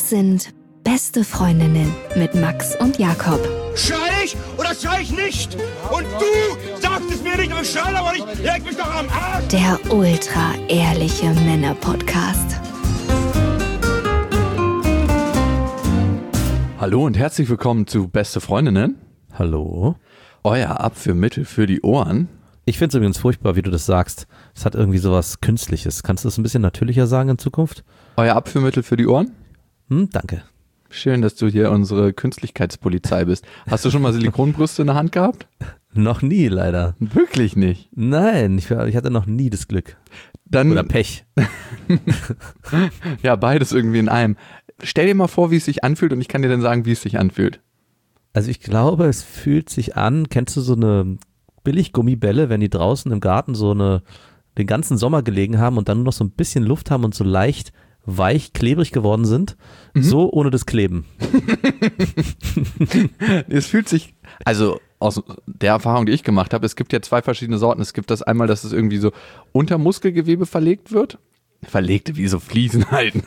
Das sind Beste Freundinnen mit Max und Jakob. Schrei ich oder schrei ich nicht? Und du sagst es mir nicht, aber ich schrei aber nicht. Leg mich doch am Arsch. Der ultra-ehrliche Männer-Podcast. Hallo und herzlich willkommen zu Beste Freundinnen. Hallo. Euer Abführmittel für die Ohren. Ich finde es übrigens furchtbar, wie du das sagst. Es hat irgendwie sowas Künstliches. Kannst du das ein bisschen natürlicher sagen in Zukunft? Euer Abführmittel für die Ohren? Danke. Schön, dass du hier unsere Künstlichkeitspolizei bist. Hast du schon mal Silikonbrüste in der Hand gehabt? Noch nie, leider. Wirklich nicht? Nein, ich hatte noch nie das Glück. Dann, Oder Pech. Ja, beides irgendwie in einem. Stell dir mal vor, wie es sich anfühlt und ich kann dir dann sagen, wie es sich anfühlt. Also ich glaube, es fühlt sich an, kennst du so eine Billiggummibälle, wenn die draußen im Garten den ganzen Sommer gelegen haben und dann nur noch so ein bisschen Luft haben und so leicht weich, klebrig geworden sind, so ohne das Kleben. Es fühlt sich, also aus der Erfahrung, die ich gemacht habe, es gibt ja zwei verschiedene Sorten. Es gibt das einmal, dass es irgendwie so unter Muskelgewebe verlegt wird. Verlegte wie so Fliesen halt.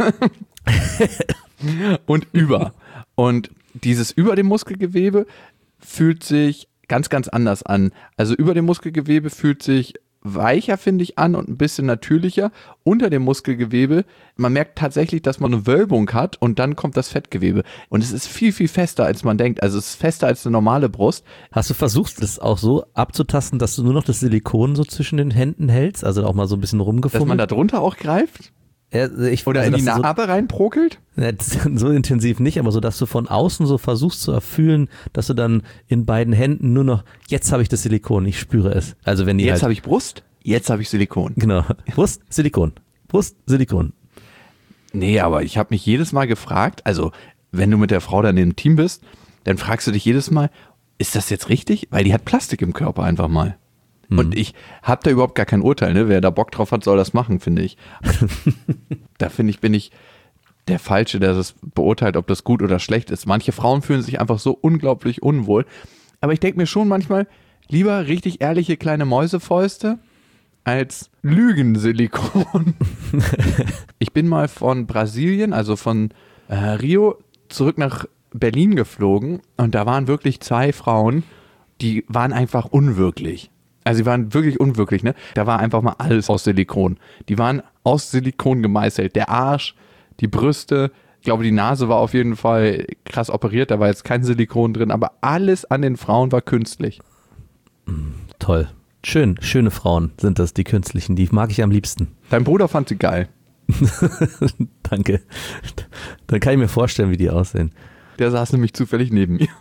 Und über. Und dieses über dem Muskelgewebe fühlt sich ganz, ganz anders an. Also über dem Muskelgewebe fühlt sich weicher, finde ich, an und ein bisschen natürlicher. Unter dem Muskelgewebe, man merkt tatsächlich, dass man eine Wölbung hat und dann kommt das Fettgewebe. Und es ist viel, viel fester, als man denkt. Also es ist fester als eine normale Brust. Hast du versucht, das auch so abzutasten, dass du nur noch das Silikon so zwischen den Händen hältst? Also auch mal so ein bisschen rumgefummelt? Dass man da drunter auch greift? Oder in die Narbe reinprokelt? So intensiv nicht, aber so, dass du von außen so versuchst zu erfühlen, dass du dann in beiden Händen nur noch, jetzt habe ich das Silikon, ich spüre es. Also wenn die jetzt habe ich Brust, jetzt habe ich Silikon. Genau, Brust, Silikon, Brust, Silikon. Nee, aber ich habe mich jedes Mal gefragt, also wenn du mit der Frau dann im Team bist, dann fragst du dich jedes Mal, ist das jetzt richtig? Weil die hat Plastik im Körper einfach mal. Und ich habe da überhaupt gar kein Urteil, ne? Wer da Bock drauf hat, soll das machen, finde ich. Da bin ich der Falsche, der das beurteilt, ob das gut oder schlecht ist. Manche Frauen fühlen sich einfach so unglaublich unwohl. Aber ich denke mir schon manchmal, lieber richtig ehrliche kleine Mäusefäuste als Lügensilikon. Ich bin mal von Brasilien, also von Rio, zurück nach Berlin geflogen und da waren wirklich zwei Frauen, die waren einfach unwirklich. Also sie waren wirklich unwirklich, ne? Da war einfach mal alles aus Silikon. Die waren aus Silikon gemeißelt. Der Arsch, die Brüste, ich glaube die Nase war auf jeden Fall krass operiert, da war jetzt kein Silikon drin, aber alles an den Frauen war künstlich. Toll. Schöne Frauen sind das, die künstlichen, die mag ich am liebsten. Dein Bruder fand sie geil. Danke. Dann kann ich mir vorstellen, wie die aussehen. Der saß nämlich zufällig neben mir.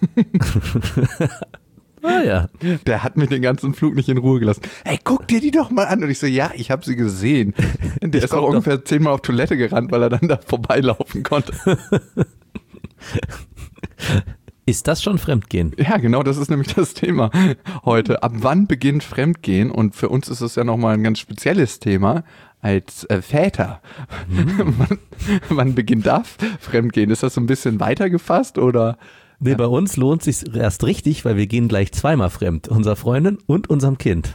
Ah ja. Der hat mich den ganzen Flug nicht in Ruhe gelassen. Ey, guck dir die doch mal an. Und ich so, ja, ich habe sie gesehen. Der ist auch ungefähr 10-mal auf Toilette gerannt, weil er dann da vorbeilaufen konnte. Ist das schon Fremdgehen? Ja, genau, das ist nämlich das Thema heute. Ab wann beginnt Fremdgehen? Und für uns ist es ja nochmal ein ganz spezielles Thema als Väter. Wann beginnt da Fremdgehen? Ist das so ein bisschen weiter gefasst oder... Nee, bei uns lohnt es sich erst richtig, weil wir gehen gleich zweimal fremd. Unserer Freundin und unserem Kind.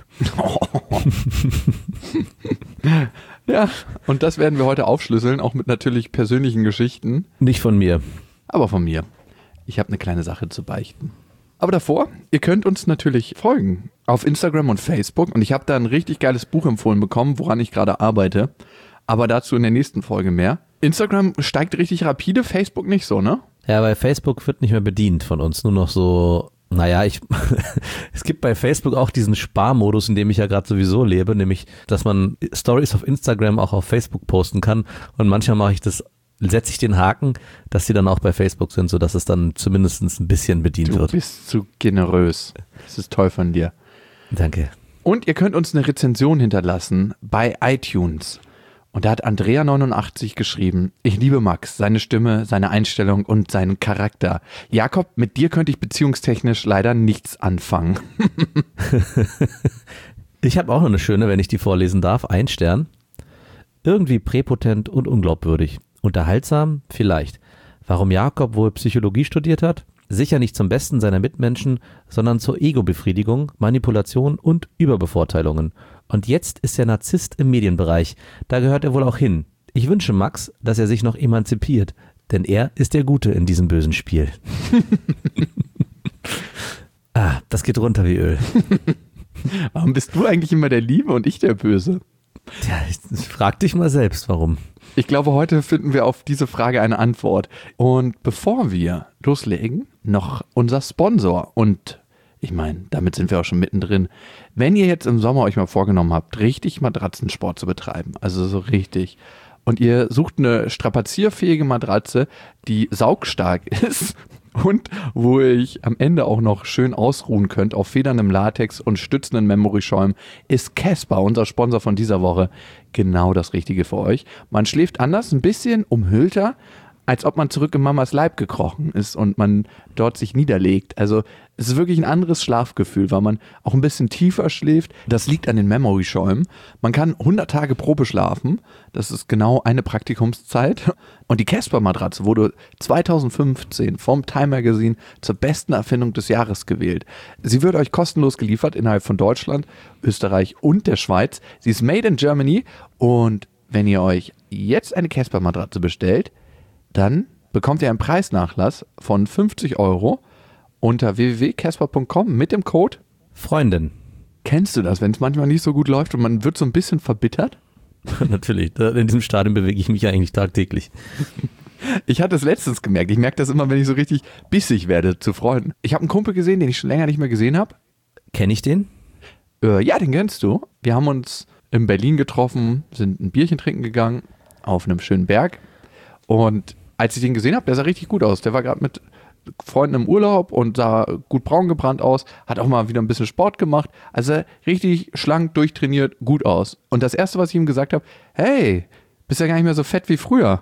Ja, und das werden wir heute aufschlüsseln, auch mit natürlich persönlichen Geschichten. Nicht von mir. Aber von mir. Ich habe eine kleine Sache zu beichten. Aber davor, ihr könnt uns natürlich folgen auf Instagram und Facebook. Und ich habe da ein richtig geiles Buch empfohlen bekommen, woran ich gerade arbeite. Aber dazu in der nächsten Folge mehr. Instagram steigt richtig rapide, Facebook nicht so, ne? Ja, weil Facebook wird nicht mehr bedient von uns, nur noch so, es gibt bei Facebook auch diesen Sparmodus, in dem ich ja gerade sowieso lebe, nämlich, dass man Stories auf Instagram auch auf Facebook posten kann und manchmal setze ich den Haken, dass sie dann auch bei Facebook sind, sodass es dann zumindest ein bisschen bedient wird. Du bist zu generös. Das ist toll von dir. Danke. Und ihr könnt uns eine Rezension hinterlassen bei iTunes. Und da hat Andrea89 geschrieben, ich liebe Max, seine Stimme, seine Einstellung und seinen Charakter. Jakob, mit dir könnte ich beziehungstechnisch leider nichts anfangen. Ich habe auch noch eine schöne, wenn ich die vorlesen darf. 1 Stern. Irgendwie präpotent und unglaubwürdig. Unterhaltsam? Vielleicht. Warum Jakob wohl Psychologie studiert hat? Sicher nicht zum Besten seiner Mitmenschen, sondern zur Ego-Befriedigung, Manipulation und Überbevorteilungen. Und jetzt ist er Narzisst im Medienbereich. Da gehört er wohl auch hin. Ich wünsche Max, dass er sich noch emanzipiert. Denn er ist der Gute in diesem bösen Spiel. Das geht runter wie Öl. Warum bist du eigentlich immer der Liebe und ich der Böse? Tja, frag dich mal selbst, warum. Ich glaube, heute finden wir auf diese Frage eine Antwort. Und bevor wir loslegen, noch unser Sponsor. Und ich meine, damit sind wir auch schon mittendrin. Wenn ihr jetzt im Sommer euch mal vorgenommen habt, richtig Matratzensport zu betreiben, also so richtig, und ihr sucht eine strapazierfähige Matratze, die saugstark ist und wo ihr euch am Ende auch noch schön ausruhen könnt auf federndem Latex und stützenden Memory-Schäumen, ist Casper, unser Sponsor von dieser Woche, genau das Richtige für euch. Man schläft anders, ein bisschen umhüllter, als ob man zurück in Mamas Leib gekrochen ist und man dort sich niederlegt. Also es ist wirklich ein anderes Schlafgefühl, weil man auch ein bisschen tiefer schläft. Das liegt an den Memory-Schäumen. Man kann 100 Tage Probe schlafen. Das ist genau eine Praktikumszeit. Und die Casper-Matratze wurde 2015 vom Time Magazine zur besten Erfindung des Jahres gewählt. Sie wird euch kostenlos geliefert innerhalb von Deutschland, Österreich und der Schweiz. Sie ist made in Germany und wenn ihr euch jetzt eine Casper-Matratze bestellt, dann bekommt ihr einen Preisnachlass von 50 € unter www.casper.com mit dem Code Freundin. Kennst du das, wenn es manchmal nicht so gut läuft und man wird so ein bisschen verbittert? Natürlich, in diesem Stadium bewege ich mich eigentlich tagtäglich. Ich hatte es letztens gemerkt. Ich merke das immer, wenn ich so richtig bissig werde zu Freunden. Ich habe einen Kumpel gesehen, den ich schon länger nicht mehr gesehen habe. Kenn ich den? Ja, den kennst du. Wir haben uns in Berlin getroffen, sind ein Bierchen trinken gegangen auf einem schönen Berg. Und als ich den gesehen habe, der sah richtig gut aus. Der war gerade mit Freunden im Urlaub und sah gut braun gebrannt aus, hat auch mal wieder ein bisschen Sport gemacht. Also richtig schlank, durchtrainiert, gut aus. Und das Erste, was ich ihm gesagt habe, hey, bist ja gar nicht mehr so fett wie früher.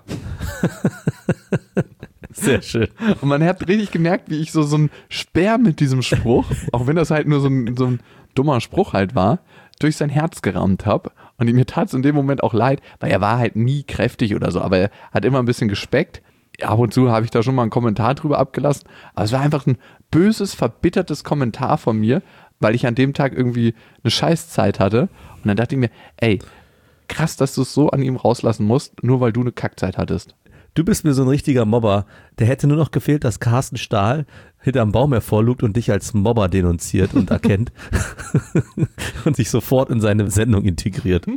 Sehr schön. Und man hat richtig gemerkt, wie ich so ein Speer mit diesem Spruch, auch wenn das halt nur so ein dummer Spruch halt war, durch sein Herz gerammt habe. Und mir tat es in dem Moment auch leid, weil er war halt nie kräftig oder so, aber er hat immer ein bisschen gespeckt. Ab und zu habe ich da schon mal einen Kommentar drüber abgelassen, aber es war einfach ein böses, verbittertes Kommentar von mir, weil ich an dem Tag irgendwie eine Scheißzeit hatte. Und dann dachte ich mir, ey, krass, dass du es so an ihm rauslassen musst, nur weil du eine Kackzeit hattest. Du bist mir so ein richtiger Mobber. Der hätte nur noch gefehlt, dass Carsten Stahl hinterm Baum hervorlugt und dich als Mobber denunziert und erkennt und sich sofort in seine Sendung integriert.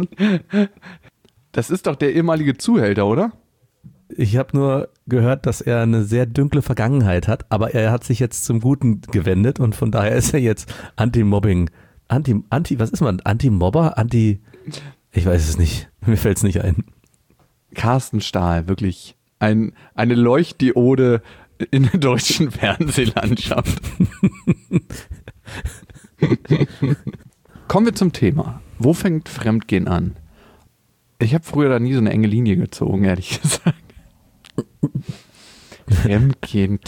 Das ist doch der ehemalige Zuhälter, oder? Ich habe nur gehört, dass er eine sehr dunkle Vergangenheit hat, aber er hat sich jetzt zum Guten gewendet und von daher ist er jetzt Anti-Mobbing. Was ist man? Anti-Mobber? Ich weiß es nicht. Mir fällt es nicht ein. Carsten Stahl, wirklich eine Leuchtdiode in der deutschen Fernsehlandschaft. Kommen wir zum Thema. Wo fängt Fremdgehen an? Ich habe früher da nie so eine enge Linie gezogen, ehrlich gesagt. Fremdgehen.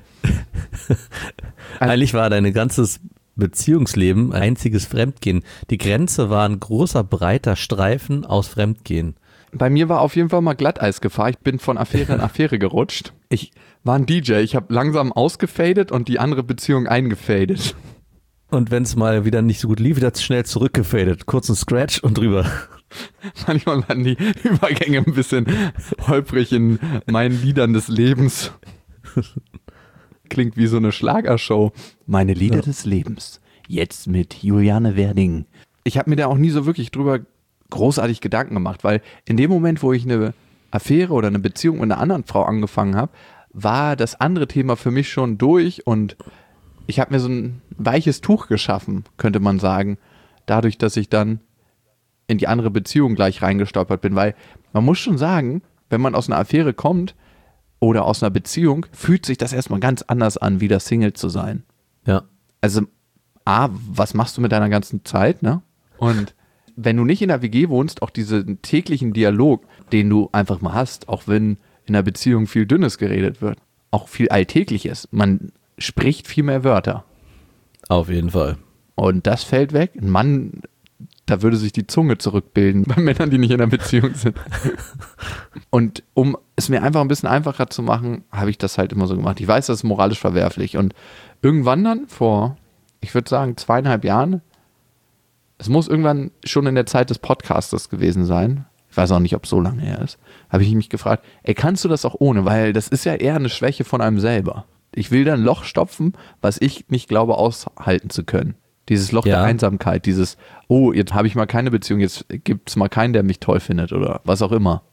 Eigentlich war dein ganzes Beziehungsleben einziges Fremdgehen. Die Grenze war ein großer, breiter Streifen aus Fremdgehen. Bei mir war auf jeden Fall mal Glatteisgefahr. Ich bin von Affäre in Affäre gerutscht. Ich war ein DJ. Ich habe langsam ausgefadet und die andere Beziehung eingefadet. Und wenn es mal wieder nicht so gut lief, wieder schnell zurückgefadet. Kurzen Scratch und drüber. Manchmal waren die Übergänge ein bisschen holprig in meinen Liedern des Lebens. Klingt wie so eine Schlagershow. Meine Lieder des Lebens. Jetzt mit Juliane Werding. Ich habe mir da auch nie so wirklich drüber großartig Gedanken gemacht, weil in dem Moment, wo ich eine Affäre oder eine Beziehung mit einer anderen Frau angefangen habe, war das andere Thema für mich schon durch und ich habe mir so ein weiches Tuch geschaffen, könnte man sagen, dadurch, dass ich dann in die andere Beziehung gleich reingestolpert bin, weil man muss schon sagen, wenn man aus einer Affäre kommt oder aus einer Beziehung, fühlt sich das erstmal ganz anders an, wieder Single zu sein. Ja. Also, was machst du mit deiner ganzen Zeit, ne? Und wenn du nicht in der WG wohnst, auch diesen täglichen Dialog, den du einfach mal hast, auch wenn in der Beziehung viel Dünnes geredet wird, auch viel Alltägliches, man spricht viel mehr Wörter. Auf jeden Fall. Und das fällt weg. Ein Mann, da würde sich die Zunge zurückbilden bei Männern, die nicht in der Beziehung sind. Und um es mir einfach ein bisschen einfacher zu machen, habe ich das halt immer so gemacht. Ich weiß, das ist moralisch verwerflich. Und irgendwann dann, vor, ich würde sagen, 2,5 Jahren, es muss irgendwann schon in der Zeit des Podcasters gewesen sein, ich weiß auch nicht, ob es so lange her ist, habe ich mich gefragt, ey, kannst du das auch ohne? Weil das ist ja eher eine Schwäche von einem selber. Ich will da ein Loch stopfen, was ich nicht glaube aushalten zu können. Dieses Loch der Einsamkeit, dieses, oh, jetzt habe ich mal keine Beziehung, jetzt gibt es mal keinen, der mich toll findet oder was auch immer.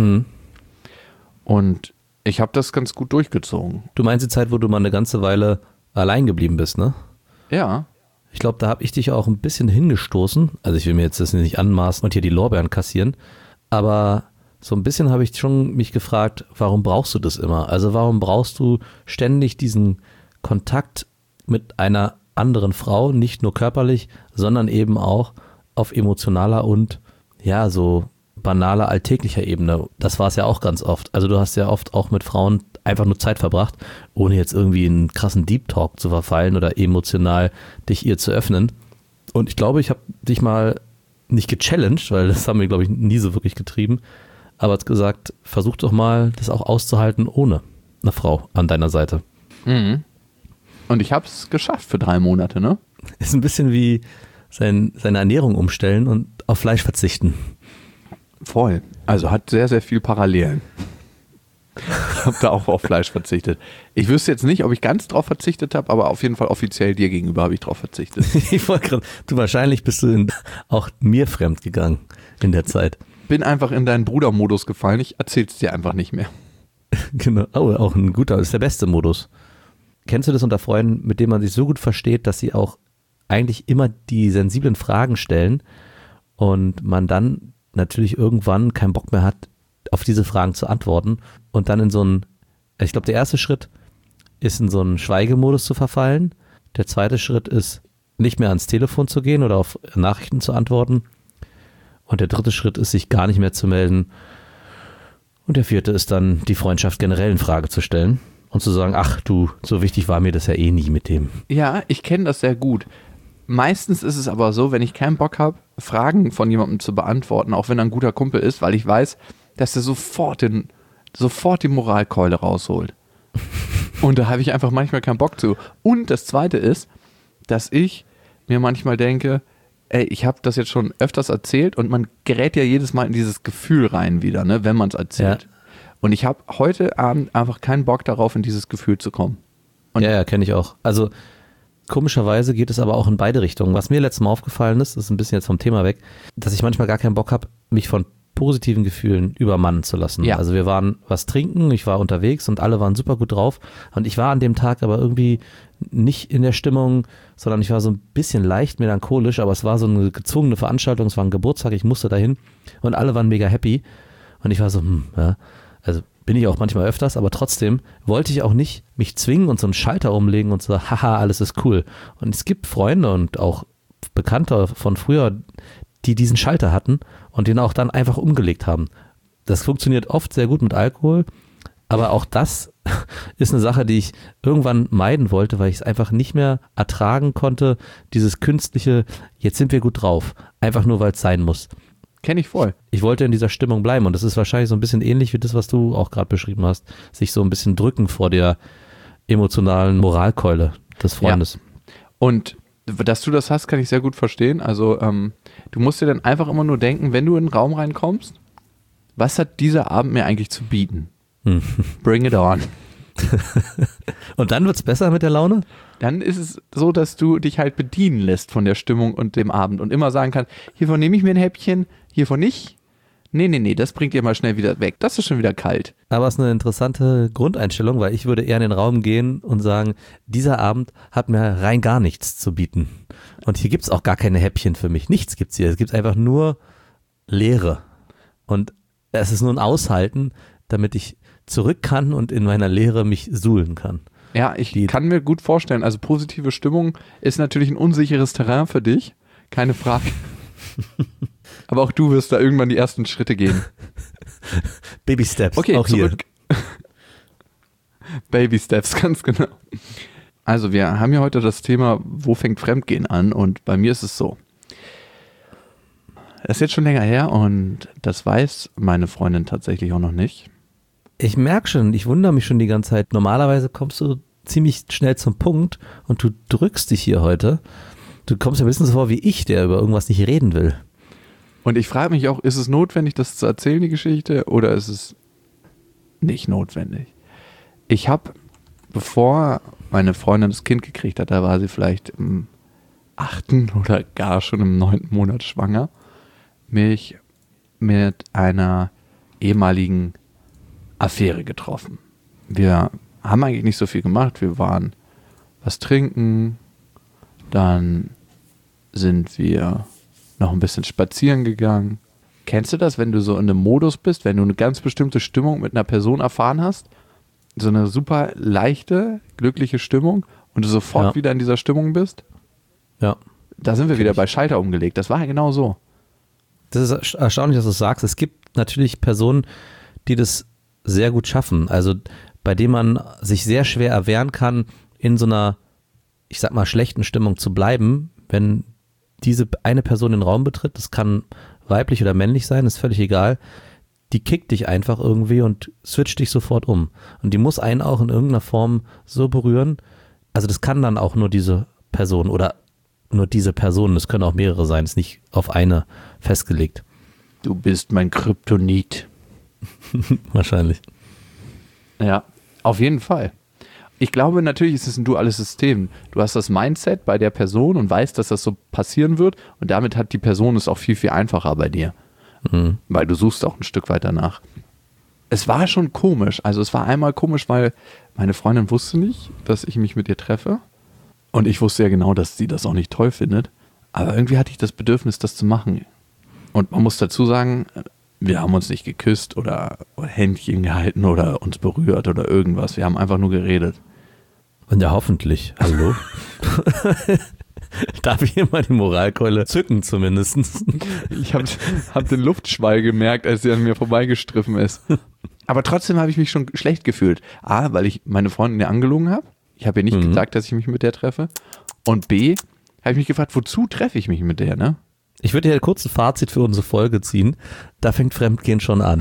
Und ich habe das ganz gut durchgezogen. Du meinst die Zeit, wo du mal eine ganze Weile allein geblieben bist, ne? Ja. Ich glaube, da habe ich dich auch ein bisschen hingestoßen. Also ich will mir jetzt das nicht anmaßen und hier die Lorbeeren kassieren. Aber so ein bisschen habe ich schon mich gefragt, warum brauchst du das immer? Also warum brauchst du ständig diesen Kontakt mit einer anderen Frau, nicht nur körperlich, sondern eben auch auf emotionaler und ja, so banaler, alltäglicher Ebene. Das war es ja auch ganz oft. Also du hast ja oft auch mit Frauen einfach nur Zeit verbracht, ohne jetzt irgendwie in einen krassen Deep Talk zu verfallen oder emotional dich ihr zu öffnen. Und ich glaube, ich habe dich mal nicht gechallenged, weil das haben wir, glaube ich, nie so wirklich getrieben, aber gesagt, versuch doch mal, das auch auszuhalten ohne eine Frau an deiner Seite. Mhm. Und ich habe es geschafft für 3 Monate, ne? Ist ein bisschen wie seine Ernährung umstellen und auf Fleisch verzichten. Voll. Also hat sehr, sehr viel Parallelen. Ich habe da auch auf Fleisch verzichtet. Ich wüsste jetzt nicht, ob ich ganz drauf verzichtet habe, aber auf jeden Fall offiziell dir gegenüber habe ich drauf verzichtet. Ich wollte gerade, wahrscheinlich bist du auch mir fremd gegangen in der Zeit. Bin einfach in deinen Brudermodus gefallen, ich erzähl's dir einfach nicht mehr. Genau, auch ein guter, das ist der beste Modus. Kennst du das unter Freunden, mit denen man sich so gut versteht, dass sie auch eigentlich immer die sensiblen Fragen stellen und man dann natürlich irgendwann keinen Bock mehr hat, auf diese Fragen zu antworten und dann in so einen, ich glaube, der erste Schritt ist in so einen Schweigemodus zu verfallen. Der zweite Schritt ist, nicht mehr ans Telefon zu gehen oder auf Nachrichten zu antworten. Und der dritte Schritt ist, sich gar nicht mehr zu melden. Und der vierte ist dann, die Freundschaft generell in Frage zu stellen und zu sagen, ach du, so wichtig war mir das ja eh nie mit dem. Ja, ich kenne das sehr gut. Meistens ist es aber so, wenn ich keinen Bock habe, Fragen von jemandem zu beantworten, auch wenn er ein guter Kumpel ist, weil ich weiß, dass er sofort die Moralkeule rausholt. Und da habe ich einfach manchmal keinen Bock zu. Und das Zweite ist, dass ich mir manchmal denke, ey, ich habe das jetzt schon öfters erzählt und man gerät ja jedes Mal in dieses Gefühl rein wieder, ne, wenn man es erzählt. Ja. Und ich habe heute Abend einfach keinen Bock darauf, in dieses Gefühl zu kommen. Und ja, kenne ich auch. Also komischerweise geht es aber auch in beide Richtungen. Was mir letztes Mal aufgefallen ist ein bisschen jetzt vom Thema weg, dass ich manchmal gar keinen Bock habe, mich von positiven Gefühlen übermannen zu lassen. Ja. Also wir waren was trinken, ich war unterwegs und alle waren super gut drauf und ich war an dem Tag aber irgendwie nicht in der Stimmung, sondern ich war so ein bisschen leicht melancholisch, aber es war so eine gezwungene Veranstaltung, es war ein Geburtstag, ich musste dahin und alle waren mega happy und ich war so, ja, also bin ich auch manchmal öfters, aber trotzdem wollte ich auch nicht mich zwingen und so einen Schalter umlegen und so, haha, alles ist cool. Und es gibt Freunde und auch Bekannte von früher, die diesen Schalter hatten und den auch dann einfach umgelegt haben. Das funktioniert oft sehr gut mit Alkohol, aber auch das ist eine Sache, die ich irgendwann meiden wollte, weil ich es einfach nicht mehr ertragen konnte, dieses künstliche, jetzt sind wir gut drauf, einfach nur, weil es sein muss. Kenne ich voll. Ich wollte in dieser Stimmung bleiben und das ist wahrscheinlich so ein bisschen ähnlich wie das, was du auch gerade beschrieben hast, sich so ein bisschen drücken vor der emotionalen Moralkeule des Freundes. Ja. Und dass du das hast, kann ich sehr gut verstehen. Also du musst dir dann einfach immer nur denken, wenn du in den Raum reinkommst, was hat dieser Abend mir eigentlich zu bieten? Bring it on. Und dann wird's besser mit der Laune? Dann ist es so, dass du dich halt bedienen lässt von der Stimmung und dem Abend und immer sagen kannst, hiervon nehme ich mir ein Häppchen, hiervon nicht. Nee, das bringt ihr mal schnell wieder weg. Das ist schon wieder kalt. Aber es ist eine interessante Grundeinstellung, weil ich würde eher in den Raum gehen und sagen, dieser Abend hat mir rein gar nichts zu bieten. Und hier gibt's auch gar keine Häppchen für mich. Nichts gibt's hier. Es gibt einfach nur Leere. Und es ist nur ein Aushalten, damit ich zurück kann und in meiner Leere mich suhlen kann. Ja, ich kann mir gut vorstellen, also positive Stimmung ist natürlich ein unsicheres Terrain für dich, keine Frage. Aber auch du wirst da irgendwann die ersten Schritte gehen. Baby Steps, okay, auch zurück. Hier. Baby Steps, ganz genau. Also wir haben ja heute das Thema, wo fängt Fremdgehen an? Und bei mir ist es so. Das ist jetzt schon länger her und das weiß meine Freundin tatsächlich auch noch nicht. Ich merke schon, ich wundere mich schon die ganze Zeit. Normalerweise kommst du ziemlich schnell zum Punkt und du drückst dich hier heute. Du kommst ja ein bisschen so vor wie ich, der über irgendwas nicht reden will. Und ich frage mich auch, ist es notwendig, das zu erzählen, die Geschichte, oder ist es nicht notwendig? Ich habe, bevor meine Freundin das Kind gekriegt hat, da war sie vielleicht im 8. oder gar schon im 9. Monat schwanger, mich mit einer ehemaligen Affäre getroffen. Wir haben eigentlich nicht so viel gemacht. Wir waren was trinken, dann sind wir noch ein bisschen spazieren gegangen. Kennst du das, wenn du so in einem Modus bist, wenn du eine ganz bestimmte Stimmung mit einer Person erfahren hast? So eine super leichte, glückliche Stimmung und du sofort wieder in dieser Stimmung bist? Ja. Da sind wir wieder bei Schalter umgelegt. Das war ja genau so. Das ist erstaunlich, dass du es sagst. Es gibt natürlich Personen, die das sehr gut schaffen. Also bei denen man sich sehr schwer erwehren kann, in so einer, ich sag mal, schlechten Stimmung zu bleiben, wenn diese eine Person den Raum betritt. Das kann weiblich oder männlich sein, ist völlig egal. Die kickt dich einfach irgendwie und switcht dich sofort um. Und die muss einen auch in irgendeiner Form so berühren. Also das kann dann auch nur diese Person oder nur diese Personen, das können auch mehrere sein, ist nicht auf eine festgelegt. Du bist mein Kryptonit. Wahrscheinlich. Ja, auf jeden Fall. Ich glaube, natürlich ist es ein duales System. Du hast das Mindset bei der Person und weißt, dass das so passieren wird und damit hat die Person es auch viel, viel einfacher bei dir. Mhm. Weil du suchst auch ein Stück weit danach. Es war schon komisch. Also es war einmal komisch, weil meine Freundin wusste nicht, dass ich mich mit ihr treffe. Und ich wusste ja genau, dass sie das auch nicht toll findet. Aber irgendwie hatte ich das Bedürfnis, das zu machen. Und man muss dazu sagen, wir haben uns nicht geküsst oder Händchen gehalten oder uns berührt oder irgendwas. Wir haben einfach nur geredet. Und ja, hoffentlich. Hallo? Darf ich hier mal die Moralkeule zücken zumindest? Ich hab den Luftschwall gemerkt, als sie an mir vorbeigestriffen ist. Aber trotzdem habe ich mich schon schlecht gefühlt. A, weil ich meine Freundin ja angelogen habe. Ich habe ihr nicht gesagt, dass ich mich mit der treffe. Und B, habe ich mich gefragt, wozu treffe ich mich mit der, ne? Ich würde hier kurz ein Fazit für unsere Folge ziehen. Da fängt Fremdgehen schon an.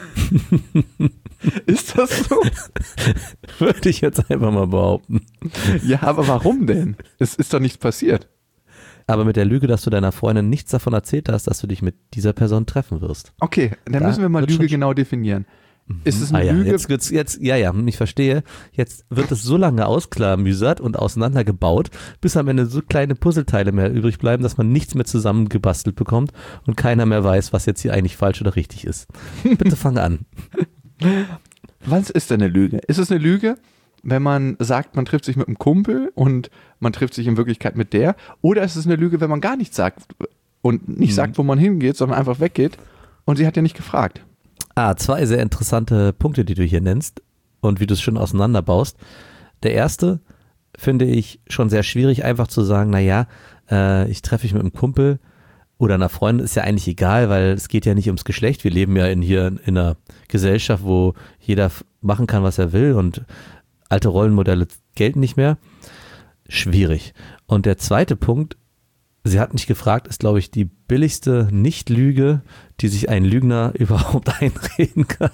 Ist das so? Würde ich jetzt einfach mal behaupten. Ja, aber warum denn? Es ist doch nichts passiert. Aber mit der Lüge, dass du deiner Freundin nichts davon erzählt hast, dass du dich mit dieser Person treffen wirst. Okay, dann müssen wir mal Lüge genau definieren. Ist es eine Lüge? Ich verstehe. Jetzt wird es so lange ausklamüsert und auseinandergebaut, bis am Ende so kleine Puzzleteile mehr übrig bleiben, dass man nichts mehr zusammengebastelt bekommt und keiner mehr weiß, was jetzt hier eigentlich falsch oder richtig ist. Bitte fang an. Was ist denn eine Lüge? Ist es eine Lüge, wenn man sagt, man trifft sich mit einem Kumpel und man trifft sich in Wirklichkeit mit der? Oder ist es eine Lüge, wenn man gar nichts sagt und nicht sagt, wo man hingeht, sondern einfach weggeht und sie hat ja nicht gefragt? Zwei sehr interessante Punkte, die du hier nennst und wie du es schon auseinanderbaust. Der erste finde ich schon sehr schwierig, einfach zu sagen, ich treffe mich mit einem Kumpel oder einer Freundin, ist ja eigentlich egal, weil es geht ja nicht ums Geschlecht. Wir leben ja hier in einer Gesellschaft, wo jeder machen kann, was er will und alte Rollenmodelle gelten nicht mehr. Schwierig. Und der zweite Punkt, sie hat nicht gefragt, ist, glaube ich, die billigste Nicht-Lüge, die sich ein Lügner überhaupt einreden kann.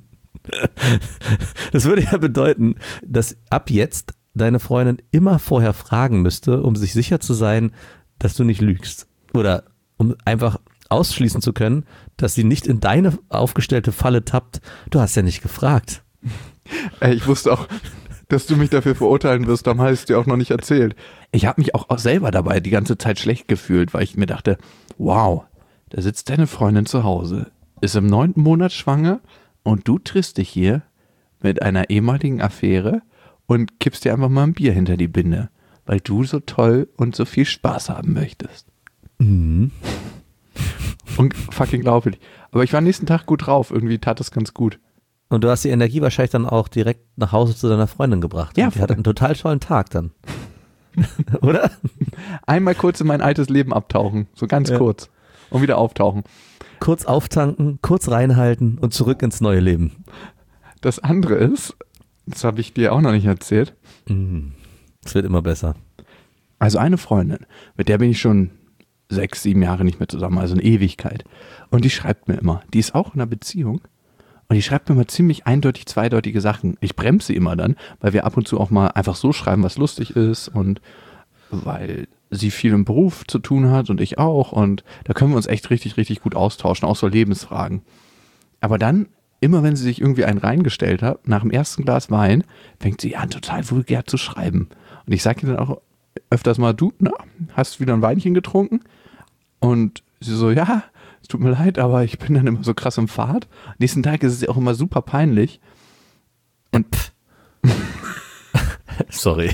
Das würde ja bedeuten, dass ab jetzt deine Freundin immer vorher fragen müsste, um sich sicher zu sein, dass du nicht lügst. Oder um einfach ausschließen zu können, dass sie nicht in deine aufgestellte Falle tappt. Du hast ja nicht gefragt. Ich wusste auch, dass du mich dafür verurteilen wirst, darum hast du es dir auch noch nicht erzählt. Ich habe mich auch selber dabei die ganze Zeit schlecht gefühlt, weil ich mir dachte, wow, da sitzt deine Freundin zu Hause, ist im 9. Monat schwanger und du triffst dich hier mit einer ehemaligen Affäre und kippst dir einfach mal ein Bier hinter die Binde, weil du so toll und so viel Spaß haben möchtest. Mhm. Und fucking glaublich. Aber ich war am nächsten Tag gut drauf, irgendwie tat das ganz gut. Und du hast die Energie wahrscheinlich dann auch direkt nach Hause zu deiner Freundin gebracht. Ja. Die hat einen total tollen Tag dann. Oder? Einmal kurz in mein altes Leben abtauchen, so ganz kurz. Und wieder auftauchen. Kurz auftanken, kurz reinhalten und zurück ins neue Leben. Das andere ist, das habe ich dir auch noch nicht erzählt. Es wird immer besser. Also eine Freundin, mit der bin ich schon 6, 7 Jahre nicht mehr zusammen, also eine Ewigkeit. Und die schreibt mir immer, die ist auch in einer Beziehung. Und die schreibt mir mal ziemlich eindeutig zweideutige Sachen. Ich bremse sie immer dann, weil wir ab und zu auch mal einfach so schreiben, was lustig ist und weil sie viel im Beruf zu tun hat und ich auch. Und da können wir uns echt richtig, richtig gut austauschen, auch so Lebensfragen. Aber dann, immer wenn sie sich irgendwie einen reingestellt hat, nach dem ersten Glas Wein, fängt sie an, total vulgär zu schreiben. Und ich sage ihr dann auch öfters mal, du, na, hast du wieder ein Weinchen getrunken? Und sie so, ja, es tut mir leid, aber ich bin dann immer so krass im Fahrt. Nächsten Tag ist es ihr auch immer super peinlich. Und sorry.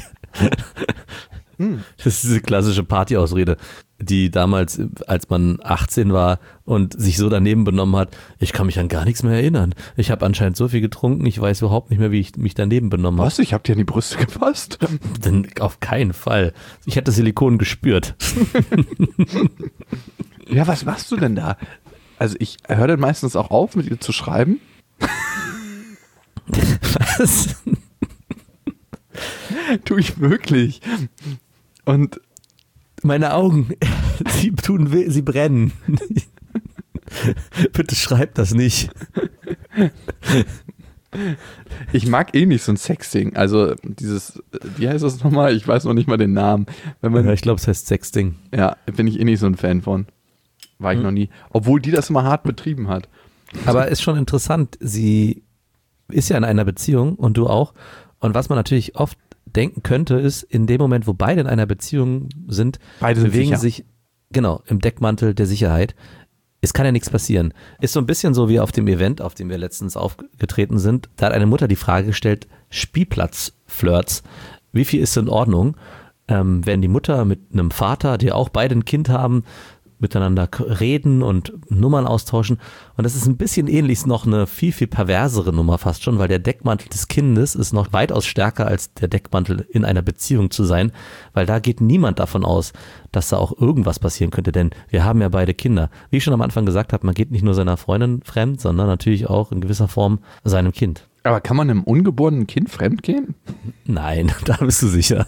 Das ist diese klassische Partyausrede, die damals, als man 18 war und sich so daneben benommen hat, ich kann mich an gar nichts mehr erinnern. Ich habe anscheinend so viel getrunken, ich weiß überhaupt nicht mehr, wie ich mich daneben benommen habe. Was? Ich habe dir an die Brüste gefasst? Denn auf keinen Fall. Ich hätte Silikon gespürt. Ja, was machst du denn da? Also ich höre dann meistens auch auf, mit ihr zu schreiben. Was? Tue ich wirklich. Und meine Augen, sie tun weh, sie brennen. Bitte schreib das nicht. ich mag eh nicht so ein Sexting. Also dieses, wie heißt das nochmal? Ich weiß noch nicht mal den Namen. Wenn man, Ja, ich glaube, es heißt Sexting. ja, bin ich eh nicht so ein Fan von. War ich noch nie. Obwohl die das immer hart betrieben hat. Aber ist schon interessant, sie ist ja in einer Beziehung und du auch. Und was man natürlich oft denken könnte, ist, in dem Moment, wo beide in einer Beziehung sind, Beide sind bewegen sicher. sich, genau, im Deckmantel der Sicherheit. Es kann ja nichts passieren. Ist so ein bisschen so wie auf dem Event, auf dem wir letztens aufgetreten sind. Da hat eine Mutter die Frage gestellt, Spielplatzflirts, wie viel ist in Ordnung? Wenn die Mutter mit einem Vater, die auch beide ein Kind haben, miteinander reden und Nummern austauschen. Und das ist ein bisschen ähnlich, noch eine viel, viel perversere Nummer fast schon, weil der Deckmantel des Kindes ist noch weitaus stärker als der Deckmantel in einer Beziehung zu sein, weil da geht niemand davon aus, dass da auch irgendwas passieren könnte, denn wir haben ja beide Kinder. Wie ich schon am Anfang gesagt habe, man geht nicht nur seiner Freundin fremd, sondern natürlich auch in gewisser Form seinem Kind. Aber kann man einem ungeborenen Kind fremdgehen? Nein, da bist du sicher.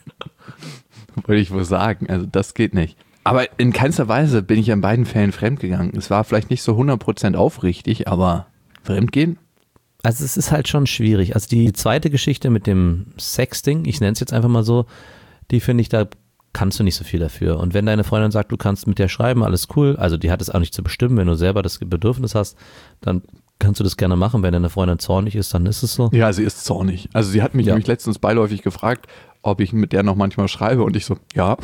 Wollte ich wohl sagen. Also das geht nicht. Aber in keinster Weise bin ich in beiden Fällen fremdgegangen. Es war vielleicht nicht so 100% aufrichtig, aber fremdgehen? Also es ist halt schon schwierig. Also die zweite Geschichte mit dem Sexting, ich nenne es jetzt einfach mal so, die finde ich, da kannst du nicht so viel dafür. Und wenn deine Freundin sagt, du kannst mit der schreiben, alles cool, also die hat es auch nicht zu bestimmen, wenn du selber das Bedürfnis hast, dann kannst du das gerne machen. Wenn deine Freundin zornig ist, dann ist es so. Ja, sie ist zornig. Also sie hat mich nämlich letztens beiläufig gefragt, ob ich mit der noch manchmal schreibe und ich so, ja.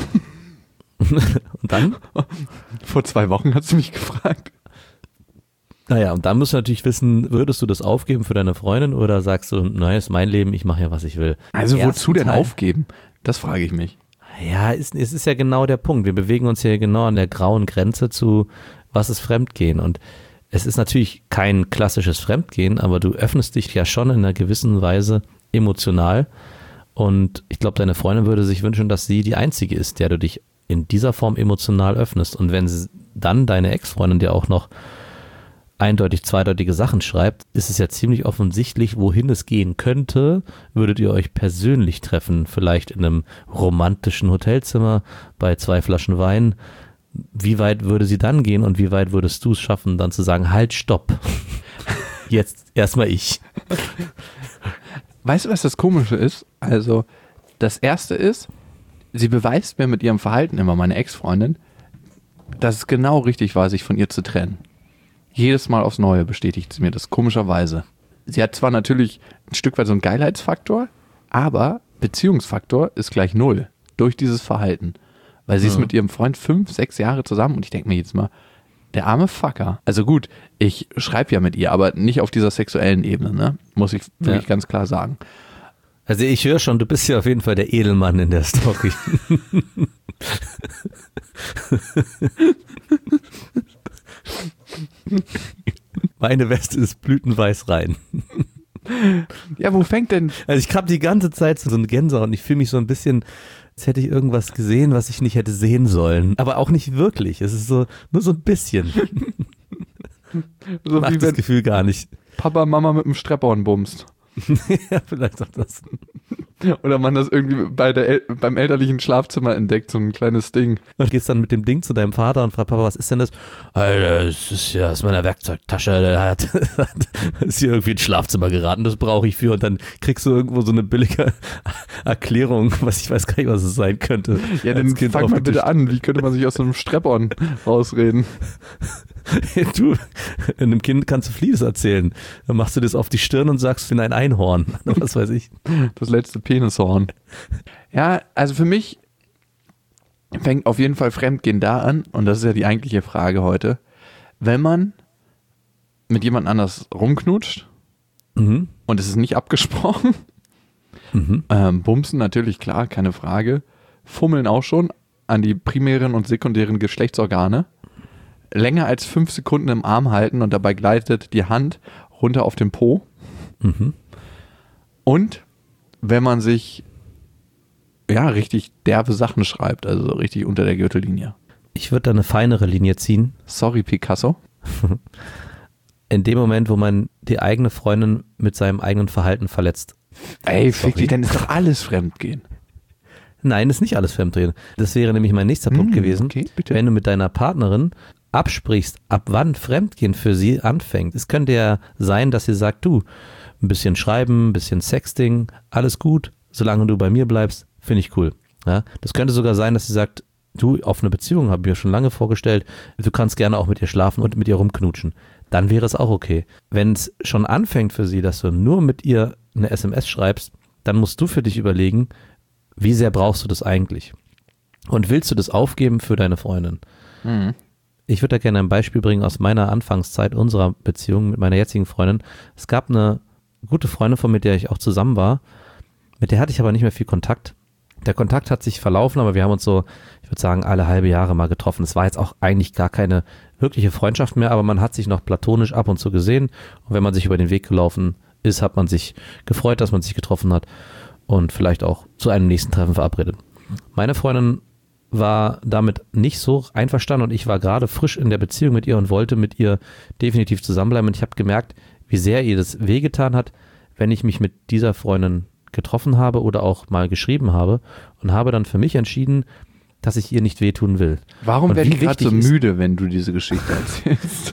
Und dann? Vor 2 Wochen hat sie mich gefragt. Naja, und dann musst du natürlich wissen, würdest du das aufgeben für deine Freundin oder sagst du, naja, ist mein Leben, ich mache ja, was ich will. Also Im wozu denn ersten Teil- aufgeben? Das frage ich mich. Ja, es ist ja genau der Punkt. Wir bewegen uns hier genau an der grauen Grenze zu, was ist Fremdgehen. Und es ist natürlich kein klassisches Fremdgehen, aber du öffnest dich ja schon in einer gewissen Weise emotional. Und ich glaube, deine Freundin würde sich wünschen, dass sie die Einzige ist, der du dich in dieser Form emotional öffnest. Und wenn dann deine Ex-Freundin dir auch noch eindeutig zweideutige Sachen schreibt, ist es ja ziemlich offensichtlich, wohin es gehen könnte. Würdet ihr euch persönlich treffen, vielleicht in einem romantischen Hotelzimmer bei 2 Flaschen Wein? Wie weit würde sie dann gehen und wie weit würdest du es schaffen, dann zu sagen, halt, stopp. Jetzt erstmal ich. Weißt du, was das Komische ist? Also, das Erste ist, sie beweist mir mit ihrem Verhalten immer, meine Ex-Freundin, dass es genau richtig war, sich von ihr zu trennen. Jedes Mal aufs Neue bestätigt sie mir das, komischerweise. Sie hat zwar natürlich ein Stück weit so einen Geilheitsfaktor, aber Beziehungsfaktor ist gleich 0 durch dieses Verhalten. Weil sie ist mit ihrem Freund 5, 6 Jahre zusammen und ich denke mir jetzt mal, der arme Fucker. Also gut, ich schreibe ja mit ihr, aber nicht auf dieser sexuellen Ebene, ne? Muss ich wirklich ganz klar sagen. Also ich höre schon, du bist ja auf jeden Fall der Edelmann in der Story. Meine Weste ist blütenweiß rein. Ja, wo fängt denn... Also ich habe die ganze Zeit so eine Gänsehaut und ich fühle mich so ein bisschen, als hätte ich irgendwas gesehen, was ich nicht hätte sehen sollen. Aber auch nicht wirklich. Es ist so, nur so ein bisschen. So Macht wie das wenn Gefühl gar nicht. Papa Mama mit dem Strap-on bumst. Ja, vielleicht auch das. Oder man das irgendwie beim elterlichen Schlafzimmer entdeckt, so ein kleines Ding. Und gehst dann mit dem Ding zu deinem Vater und fragst, Papa, was ist denn das? Alter, das ist ja aus meiner Werkzeugtasche, der ist hier irgendwie ins Schlafzimmer geraten, das brauche ich für. Und dann kriegst du irgendwo so eine billige Erklärung, was ich weiß gar nicht, was es sein könnte. Ja, dann fang mal bitte an, wie könnte man sich aus so einem Strap-on rausreden? Du, einem Kind kannst du vieles erzählen. Dann machst du das auf die Stirn und sagst, ich bin ein Einhorn. Was weiß ich. Das letzte Penishorn. Ja, also für mich fängt auf jeden Fall Fremdgehen da an, und das ist ja die eigentliche Frage heute, wenn man mit jemand anders rumknutscht und es ist nicht abgesprochen, bumsen natürlich, klar, keine Frage, fummeln auch schon an die primären und sekundären Geschlechtsorgane, länger als 5 Sekunden im Arm halten und dabei gleitet die Hand runter auf den Po. Und wenn man sich richtig derbe Sachen schreibt, also richtig unter der Gürtellinie. Ich würde da eine feinere Linie ziehen. Sorry, Picasso. In dem Moment, wo man die eigene Freundin mit seinem eigenen Verhalten verletzt. Ey, fick dich, dann ist doch alles Fremdgehen. Nein, ist nicht alles Fremdgehen. Das wäre nämlich mein nächster Punkt gewesen. Okay, bitte. Wenn du mit deiner Partnerin absprichst, ab wann Fremdgehen für sie anfängt. Es könnte ja sein, dass sie sagt, du, ein bisschen schreiben, ein bisschen Sexting, alles gut, solange du bei mir bleibst, finde ich cool. Ja, das könnte sogar sein, dass sie sagt, du, auf eine Beziehung habe ich mir schon lange vorgestellt, du kannst gerne auch mit ihr schlafen und mit ihr rumknutschen. Dann wäre es auch okay. Wenn es schon anfängt für sie, dass du nur mit ihr eine SMS schreibst, dann musst du für dich überlegen, wie sehr brauchst du das eigentlich? Und willst du das aufgeben für deine Freundin? Ich würde da gerne ein Beispiel bringen aus meiner Anfangszeit unserer Beziehung mit meiner jetzigen Freundin. Es gab eine gute Freundin von mir, mit der ich auch zusammen war. Mit der hatte ich aber nicht mehr viel Kontakt. Der Kontakt hat sich verlaufen, aber wir haben uns so, ich würde sagen, alle halbe Jahre mal getroffen. Es war jetzt auch eigentlich gar keine wirkliche Freundschaft mehr, aber man hat sich noch platonisch ab und zu gesehen. Und wenn man sich über den Weg gelaufen ist, hat man sich gefreut, dass man sich getroffen hat und vielleicht auch zu einem nächsten Treffen verabredet. Meine Freundin war damit nicht so einverstanden und ich war gerade frisch in der Beziehung mit ihr und wollte mit ihr definitiv zusammenbleiben. Und ich habe gemerkt, wie sehr ihr das wehgetan hat, wenn ich mich mit dieser Freundin getroffen habe oder auch mal geschrieben habe, und habe dann für mich entschieden, dass ich ihr nicht wehtun will. Warum werde ich gerade so müde, wenn du diese Geschichte erzählst?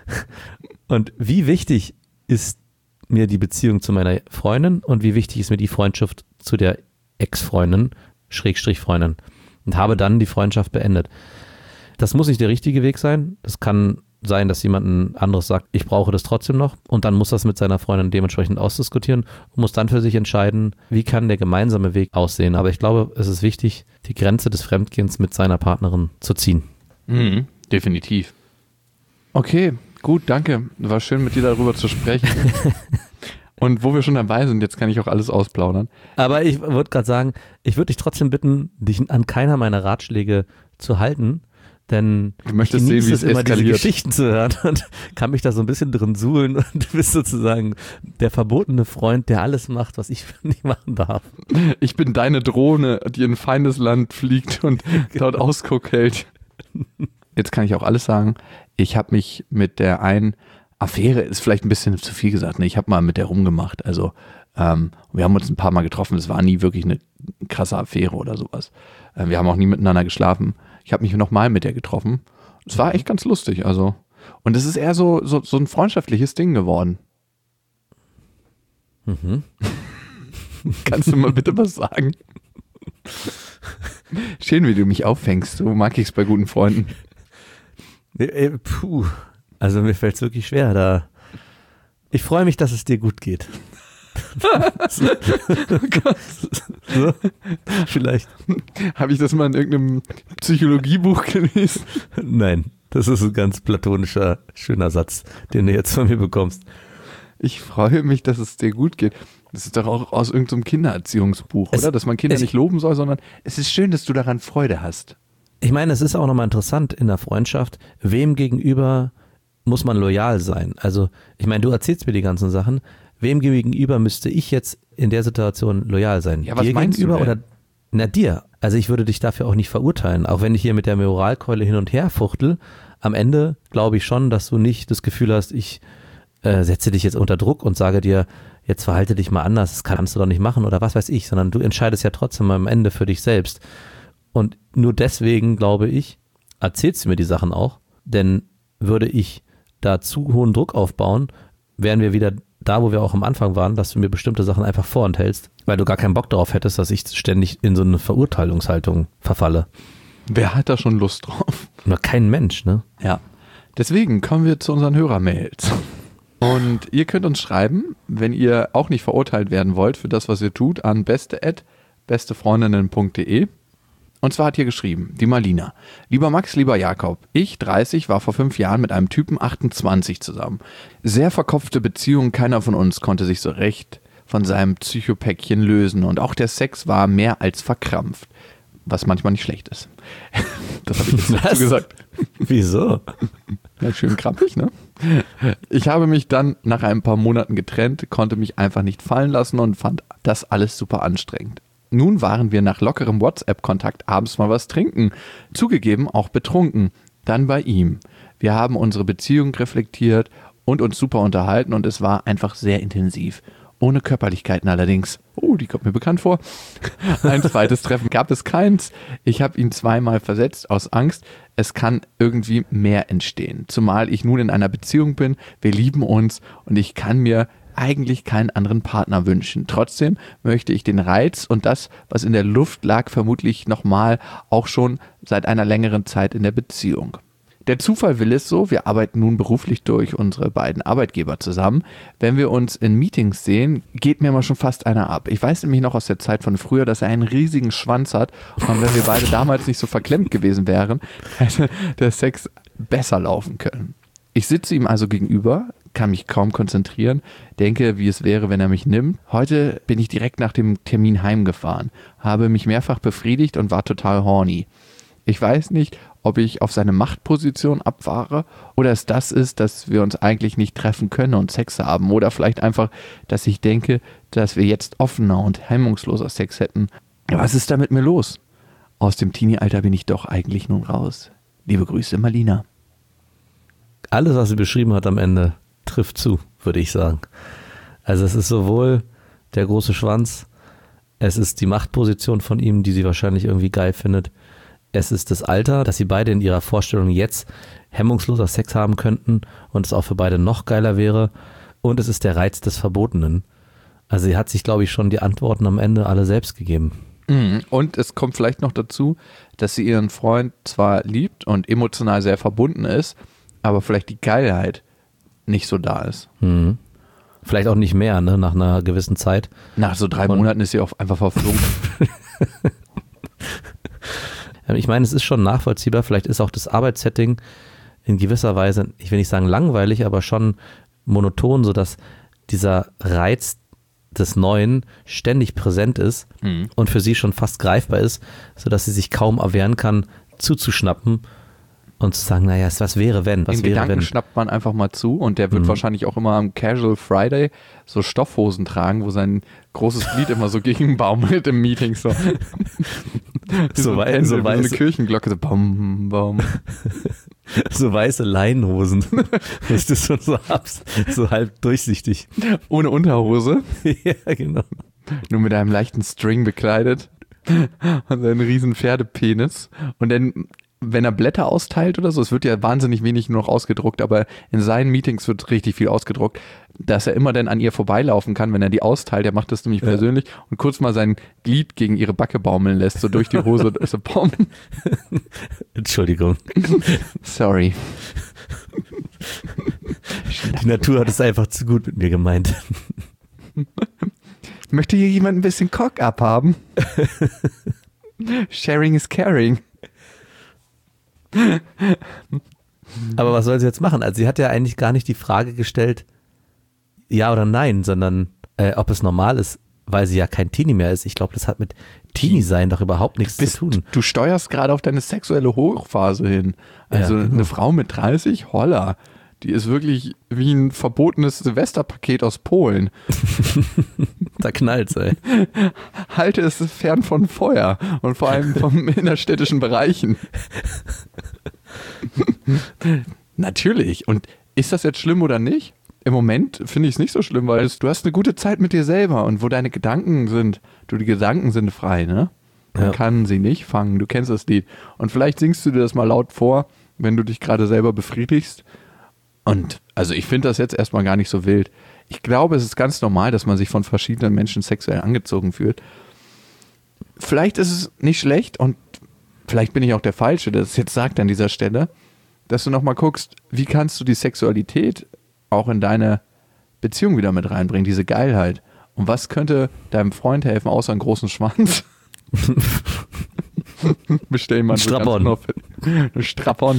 Und wie wichtig ist mir die Beziehung zu meiner Freundin und wie wichtig ist mir die Freundschaft zu der Ex-Freundin, Schrägstrich-Freundin, und habe dann die Freundschaft beendet. Das muss nicht der richtige Weg sein. Das kann sein, dass jemand anderes sagt, ich brauche das trotzdem noch, und dann muss das mit seiner Freundin dementsprechend ausdiskutieren und muss dann für sich entscheiden, wie kann der gemeinsame Weg aussehen. Aber ich glaube, es ist wichtig, die Grenze des Fremdgehens mit seiner Partnerin zu ziehen. Definitiv. Okay, gut, danke. War schön, mit dir darüber zu sprechen. Und wo wir schon dabei sind, jetzt kann ich auch alles ausplaudern. Aber ich würde gerade sagen, ich würde dich trotzdem bitten, dich an keiner meiner Ratschläge zu halten, denn du möchtest sehen, wie es immer eskaliert. diese Geschichten zu hören und kann mich da so ein bisschen drin suhlen, und du bist sozusagen der verbotene Freund, der alles macht, was ich nicht machen darf. Ich bin deine Drohne, die in Feindesland fliegt und dort Ausguck hält. Jetzt kann ich auch alles sagen. Ich habe mich mit der einen Affäre, ist vielleicht ein bisschen zu viel gesagt, ne? Ich habe mal mit der rumgemacht. Also wir haben uns ein paar Mal getroffen. Es war nie wirklich eine krasse Affäre oder sowas. Wir haben auch nie miteinander geschlafen. Ich habe mich nochmal mit der getroffen. Es war echt ganz lustig. Also. Und es ist eher so ein freundschaftliches Ding geworden. Kannst du mal bitte was sagen? Schön, wie du mich auffängst. So mag ich es bei guten Freunden. Puh. Also mir fällt es wirklich schwer. Ich freue mich, dass es dir gut geht. So, vielleicht. Habe ich das mal in irgendeinem Psychologiebuch gelesen? Nein, das ist ein ganz platonischer, schöner Satz, den du jetzt von mir bekommst. Ich freue mich, dass es dir gut geht. Das ist doch auch aus irgendeinem Kindererziehungsbuch, oder? Dass man Kinder nicht loben soll, sondern es ist schön, dass du daran Freude hast. Ich meine, es ist auch nochmal interessant in der Freundschaft, wem gegenüber muss man loyal sein. Also, ich meine, du erzählst mir die ganzen Sachen. Wem gegenüber müsste ich jetzt in der Situation loyal sein? Ja, was meinst du denn? Oder na, dir. Also ich würde dich dafür auch nicht verurteilen. Auch wenn ich hier mit der Moralkeule hin und her fuchtel, am Ende glaube ich schon, dass du nicht das Gefühl hast, ich setze dich jetzt unter Druck und sage dir, jetzt verhalte dich mal anders, das kannst du doch nicht machen oder was weiß ich, sondern du entscheidest ja trotzdem am Ende für dich selbst. Und nur deswegen, glaube ich, erzählst du mir die Sachen auch, denn würde ich da zu hohen Druck aufbauen, wären wir wieder da, wo wir auch am Anfang waren, dass du mir bestimmte Sachen einfach vorenthältst, weil du gar keinen Bock darauf hättest, dass ich ständig in so eine Verurteilungshaltung verfalle. Wer hat da schon Lust drauf? Nur kein Mensch, ne? Ja. Deswegen kommen wir zu unseren Hörermails. Und ihr könnt uns schreiben, wenn ihr auch nicht verurteilt werden wollt für das, was ihr tut, an beste@bestefreundinnen.de. Und zwar hat hier geschrieben, die Marlina. Lieber Max, lieber Jakob, ich, 30, war vor 5 Jahren mit einem Typen 28 zusammen. Sehr verkopfte Beziehung, keiner von uns konnte sich so recht von seinem Psychopäckchen lösen und auch der Sex war mehr als verkrampft, was manchmal nicht schlecht ist. Das habe ich jetzt dazu gesagt. Wieso? Ja, schön krampfig, ne? Ich habe mich dann nach ein paar Monaten getrennt, konnte mich einfach nicht fallen lassen und fand das alles super anstrengend. Nun waren wir nach lockerem WhatsApp-Kontakt abends mal was trinken. Zugegeben, auch betrunken. Dann bei ihm. Wir haben unsere Beziehung reflektiert und uns super unterhalten und es war einfach sehr intensiv. Ohne Körperlichkeiten allerdings. Oh, die kommt mir bekannt vor. Ein zweites Treffen gab es keins. Ich habe ihn 2-mal versetzt aus Angst. Es kann irgendwie mehr entstehen. Zumal ich nun in einer Beziehung bin. Wir lieben uns und ich kann mir eigentlich keinen anderen Partner wünschen. Trotzdem möchte ich den Reiz und das, was in der Luft lag, vermutlich nochmal auch schon seit einer längeren Zeit in der Beziehung. Der Zufall will es so, wir arbeiten nun beruflich durch unsere beiden Arbeitgeber zusammen. Wenn wir uns in Meetings sehen, geht mir mal schon fast einer ab. Ich weiß nämlich noch aus der Zeit von früher, dass er einen riesigen Schwanz hat und wenn wir beide damals nicht so verklemmt gewesen wären, hätte der Sex besser laufen können. Ich sitze ihm also gegenüber, kann mich kaum konzentrieren, denke, wie es wäre, wenn er mich nimmt. Heute bin ich direkt nach dem Termin heimgefahren, habe mich mehrfach befriedigt und war total horny. Ich weiß nicht, ob ich auf seine Machtposition abfahre oder es das ist, dass wir uns eigentlich nicht treffen können und Sex haben oder vielleicht einfach, dass ich denke, dass wir jetzt offener und hemmungsloser Sex hätten. Was ist da mit mir los? Aus dem Teenie-Alter bin ich doch eigentlich nun raus. Liebe Grüße, Marlina. Alles, was sie beschrieben hat am Ende, trifft zu, würde ich sagen. Also es ist sowohl der große Schwanz, es ist die Machtposition von ihm, die sie wahrscheinlich irgendwie geil findet, es ist das Alter, dass sie beide in ihrer Vorstellung jetzt hemmungsloser Sex haben könnten und es auch für beide noch geiler wäre und es ist der Reiz des Verbotenen. Also sie hat sich, glaube ich, schon die Antworten am Ende alle selbst gegeben. Und es kommt vielleicht noch dazu, dass sie ihren Freund zwar liebt und emotional sehr verbunden ist, aber vielleicht die Geilheit nicht so da ist. Mhm. Vielleicht auch nicht mehr, ne, nach einer gewissen Zeit. Nach so 3 Monaten ist sie auch einfach verflogen. Ich meine, es ist schon nachvollziehbar, vielleicht ist auch das Arbeitssetting in gewisser Weise, ich will nicht sagen langweilig, aber schon monoton, sodass dieser Reiz des Neuen ständig präsent ist und für sie schon fast greifbar ist, sodass sie sich kaum erwehren kann, zuzuschnappen und zu sagen, naja, was wäre wenn? Was In wäre Gedanken wenn? schnappt man einfach mal zu und der wird wahrscheinlich auch immer am Casual Friday so Stoffhosen tragen, wo sein großes Glied immer so gegen baumelt im Meeting. So, so eine Kirchenglocke, so bam, bam. So weiße Leinenhosen, dass du das so habst, so halb durchsichtig. Ohne Unterhose. Ja, genau. Nur mit einem leichten String bekleidet und seinen riesen Pferdepenis. Und dann, wenn er Blätter austeilt oder so, es wird ja wahnsinnig wenig nur noch ausgedruckt, aber in seinen Meetings wird richtig viel ausgedruckt, dass er immer dann an ihr vorbeilaufen kann, wenn er die austeilt. Er macht das nämlich persönlich und kurz mal sein Glied gegen ihre Backe baumeln lässt, so durch die Hose. So, bom. Entschuldigung. Sorry. Die Natur hat es einfach zu gut mit mir gemeint. Möchte hier jemand ein bisschen Cock abhaben? Sharing is caring. Aber was soll sie jetzt machen? Also sie hat ja eigentlich gar nicht die Frage gestellt, ja oder nein, sondern ob es normal ist, weil sie ja kein Teenie mehr ist. Ich glaube, das hat mit Teenie-Sein doch überhaupt nichts zu tun. Du steuerst gerade auf deine sexuelle Hochphase hin. Also ja, genau. Eine Frau mit 30, holla, die ist wirklich wie ein verbotenes Silvesterpaket aus Polen. Da knallt's, ey. Halte es fern von Feuer und vor allem von innerstädtischen Bereichen. Natürlich. Und ist das jetzt schlimm oder nicht? Im Moment finde ich es nicht so schlimm, weil du hast eine gute Zeit mit dir selber und wo deine Gedanken sind, die Gedanken sind frei, ne? Man kann sie nicht fangen, du kennst das Lied. Und vielleicht singst du dir das mal laut vor, wenn du dich gerade selber befriedigst. Und also ich finde das jetzt erstmal gar nicht so wild. Ich glaube, es ist ganz normal, dass man sich von verschiedenen Menschen sexuell angezogen fühlt. Vielleicht ist es nicht schlecht und vielleicht bin ich auch der Falsche, der es jetzt sagt an dieser Stelle, dass du nochmal guckst, wie kannst du die Sexualität auch in deine Beziehung wieder mit reinbringen, diese Geilheit. Und was könnte deinem Freund helfen, außer einen großen Schwanz? Bestell mal einen Strapon.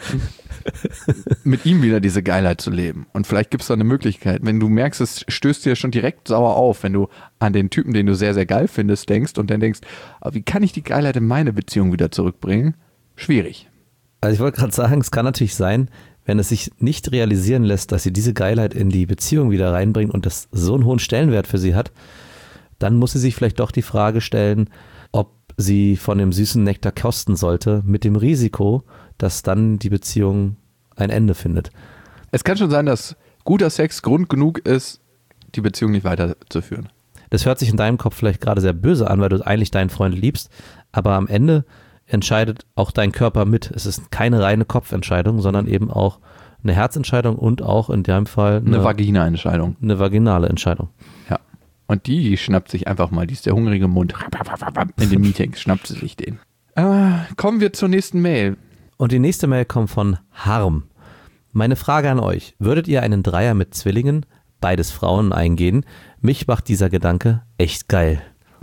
Mit ihm wieder diese Geilheit zu leben. Und vielleicht gibt es da eine Möglichkeit. Wenn du merkst, es stößt dir schon direkt sauer auf, wenn du an den Typen, den du sehr, sehr geil findest, denkst und dann denkst, aber wie kann ich die Geilheit in meine Beziehung wieder zurückbringen? Schwierig. Also ich wollte gerade sagen, es kann natürlich sein, wenn es sich nicht realisieren lässt, dass sie diese Geilheit in die Beziehung wieder reinbringt und das so einen hohen Stellenwert für sie hat, dann muss sie sich vielleicht doch die Frage stellen, ob sie von dem süßen Nektar kosten sollte, mit dem Risiko, dass dann die Beziehung ein Ende findet. Es kann schon sein, dass guter Sex Grund genug ist, die Beziehung nicht weiterzuführen. Das hört sich in deinem Kopf vielleicht gerade sehr böse an, weil du eigentlich deinen Freund liebst, aber am Ende entscheidet auch dein Körper mit. Es ist keine reine Kopfentscheidung, sondern eben auch eine Herzentscheidung und auch in deinem Fall eine Vagina-Entscheidung. Eine vaginale Entscheidung. Ja. Und die schnappt sich einfach mal, die ist der hungrige Mund. In den Meetings schnappt sie sich den. Kommen wir zur nächsten Mail. Und die nächste Mail kommt von Harm. Meine Frage an euch, würdet ihr einen Dreier mit Zwillingen, beides Frauen, eingehen? Mich macht dieser Gedanke echt geil.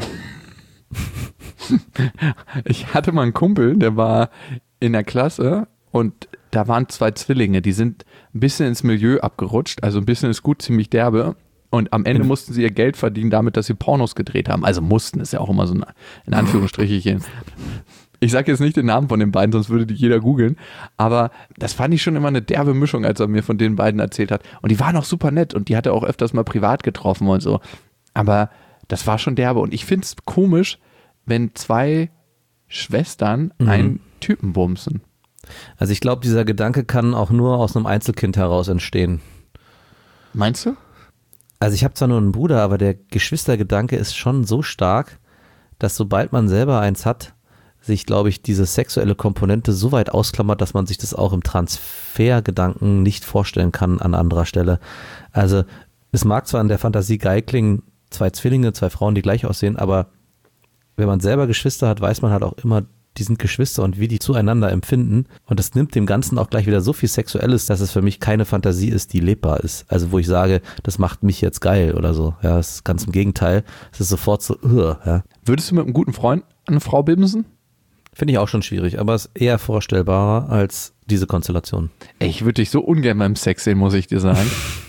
Ich hatte mal einen Kumpel, der war in der Klasse und da waren 2 Zwillinge, die sind ein bisschen ins Milieu abgerutscht, also ein bisschen ist gut, ziemlich derbe. Und am Ende mussten sie ihr Geld verdienen damit, dass sie Pornos gedreht haben. Also mussten, ist ja auch immer so ein, in Anführungsstrichen. Ich sage jetzt nicht den Namen von den beiden, sonst würde die jeder googeln. Aber das fand ich schon immer eine derbe Mischung, als er mir von den beiden erzählt hat. Und die waren auch super nett und die hat er auch öfters mal privat getroffen und so. Aber das war schon derbe. Und ich finde es komisch, wenn 2 Schwestern einen Typen bumsen. Also ich glaube, dieser Gedanke kann auch nur aus einem Einzelkind heraus entstehen. Meinst du? Also ich habe zwar nur einen Bruder, aber der Geschwistergedanke ist schon so stark, dass sobald man selber eins hat, sich, glaube ich, diese sexuelle Komponente so weit ausklammert, dass man sich das auch im Transfergedanken nicht vorstellen kann an anderer Stelle. Also es mag zwar in der Fantasie geil klingen, 2 Zwillinge, 2 Frauen, die gleich aussehen, aber wenn man selber Geschwister hat, weiß man halt auch immer, die sind Geschwister und wie die zueinander empfinden. Und das nimmt dem Ganzen auch gleich wieder so viel Sexuelles, dass es für mich keine Fantasie ist, die lebbar ist. Also wo ich sage, das macht mich jetzt geil oder so. Ja, das ist ganz im Gegenteil. Es ist sofort so, ja. Würdest du mit einem guten Freund eine Frau bimsen? Finde ich auch schon schwierig, aber es ist eher vorstellbarer als diese Konstellation. Ich würde dich so ungern beim Sex sehen, muss ich dir sagen.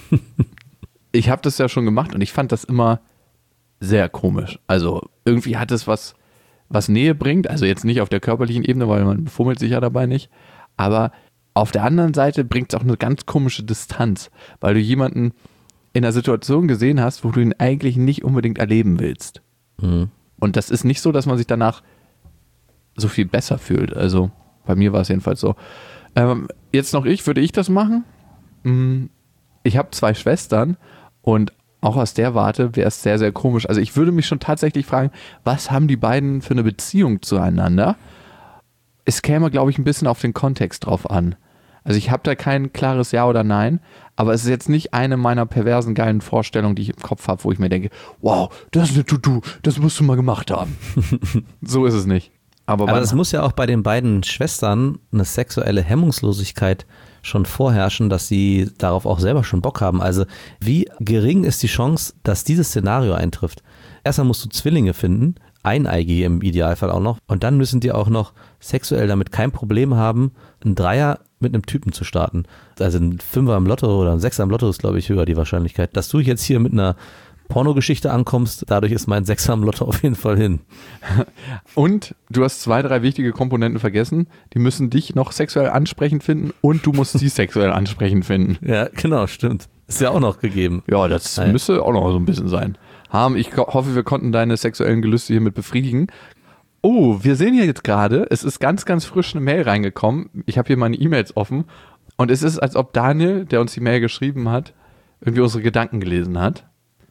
Ich habe das ja schon gemacht und ich fand das immer sehr komisch. Also irgendwie hat es was Nähe bringt, also jetzt nicht auf der körperlichen Ebene, weil man befummelt sich ja dabei nicht, aber auf der anderen Seite bringt es auch eine ganz komische Distanz, weil du jemanden in einer Situation gesehen hast, wo du ihn eigentlich nicht unbedingt erleben willst. Mhm. Und das ist nicht so, dass man sich danach so viel besser fühlt. Also bei mir war es jedenfalls so. Jetzt noch würde ich das machen? Ich habe 2 Schwestern und auch aus der Warte wäre es sehr, sehr komisch. Also ich würde mich schon tatsächlich fragen, was haben die beiden für eine Beziehung zueinander? Es käme, glaube ich, ein bisschen auf den Kontext drauf an. Also ich habe da kein klares Ja oder Nein, aber es ist jetzt nicht eine meiner perversen, geilen Vorstellungen, die ich im Kopf habe, wo ich mir denke, wow, das ist eine To-Do, das musst du mal gemacht haben. So ist es nicht. Aber das muss ja auch bei den beiden Schwestern eine sexuelle Hemmungslosigkeit schon vorherrschen, dass sie darauf auch selber schon Bock haben. Also wie gering ist die Chance, dass dieses Szenario eintrifft? Erstmal musst du Zwillinge finden, eineigige im Idealfall auch noch, und dann müssen die auch noch sexuell damit kein Problem haben, einen Dreier mit einem Typen zu starten. Also ein 5er im Lotto oder ein 6er im Lotto ist, glaube ich, höher die Wahrscheinlichkeit. Dass du jetzt hier mit einer Pornogeschichte ankommst, dadurch ist mein 6er im Lotto auf jeden Fall hin. Und du hast 2, 3 wichtige Komponenten vergessen. Die müssen dich noch sexuell ansprechend finden und du musst sie sexuell ansprechend finden. Ja, genau, stimmt. Ist ja auch noch gegeben. Ja, das müsste auch noch so ein bisschen sein. Ich hoffe, wir konnten deine sexuellen Gelüste hiermit befriedigen. Oh, wir sehen hier jetzt gerade, es ist ganz, ganz frisch eine Mail reingekommen. Ich habe hier meine E-Mails offen und es ist, als ob Daniel, der uns die Mail geschrieben hat, irgendwie unsere Gedanken gelesen hat.